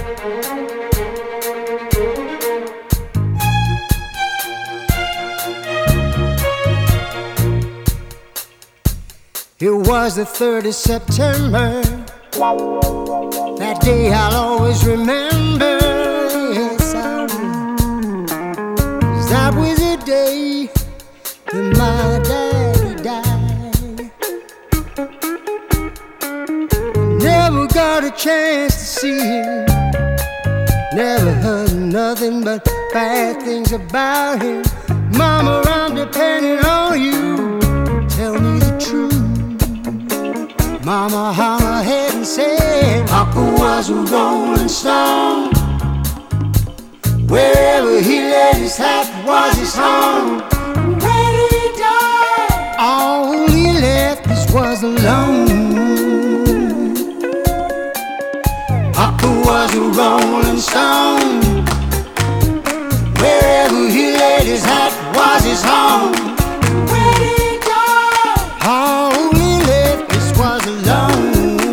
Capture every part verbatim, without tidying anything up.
It was the third of September. That day I'll always remember. Yes, I will. 'Cause that was the day that my daddy died. Never got a chance to see him. Never heard nothing but bad things about him. Mama, I'm depending on you. Tell me the truth. Mama hung her head and said, Papa was a rolling stone. Wherever he laid his hat was his home. When he died, all he left us was alone. Papa was a rolling stone. Wherever he laid his hat was his home. When he died, all he left us was alone.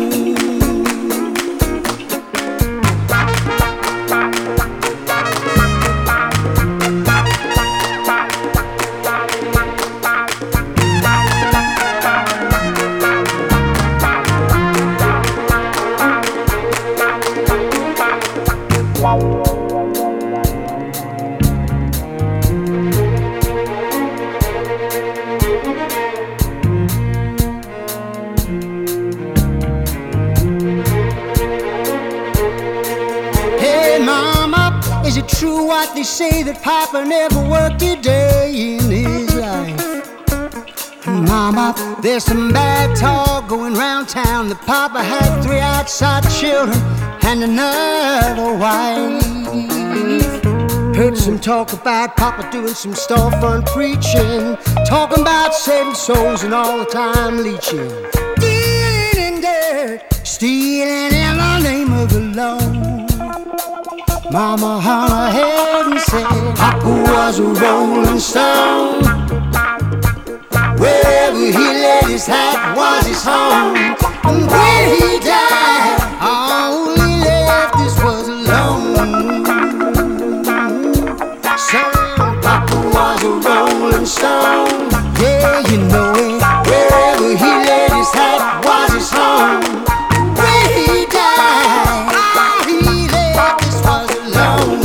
Is it true what they say that Papa never worked a day in his life? Mama, there's some bad talk going round town that Papa had three outside children and another wife. Heard some talk about Papa doing some storefront preaching, talking about saving souls and all the time leeching, dealing in dirt, stealing in the name of the Lord. Mama hung her head and said, Papa was a rolling stone. Wherever he laid his hat was his home. And when he died, all he left us was alone. So Papa was a rolling stone. Yeah, you know it. Wherever he laid his hat was his home. When he died, all he left us was alone.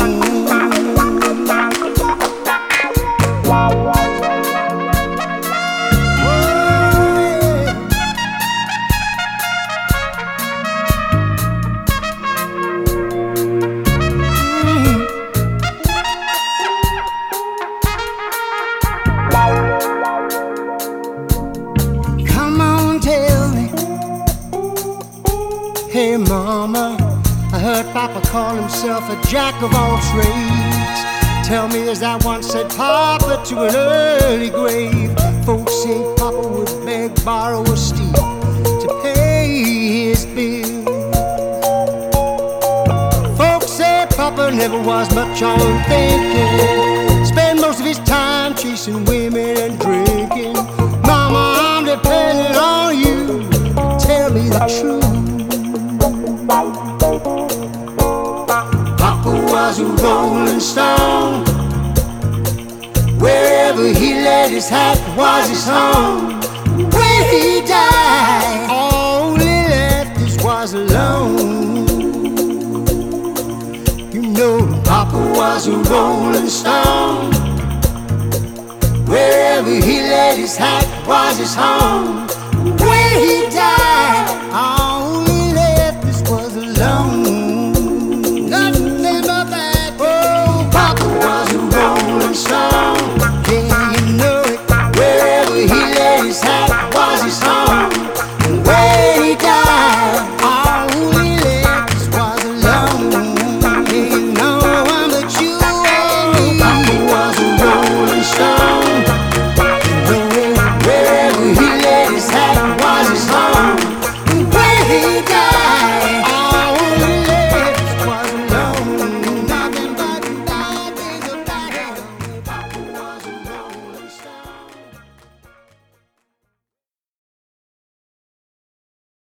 Hey mama, I heard Papa call himself a jack of all trades. Tell me, is that one said Papa to an early grave? Folks say Papa would beg, borrow, or steal to pay his bill. Folks say Papa never was much on thinking, spent most of his time chasing women and drinking. Mama, I'm depending on you. Tell me the truth. Papa was a rolling stone. Wherever he laid his hat was his home. When he died, all he left us was alone. You know Papa was a rolling stone. Wherever he laid his hat was his home. When he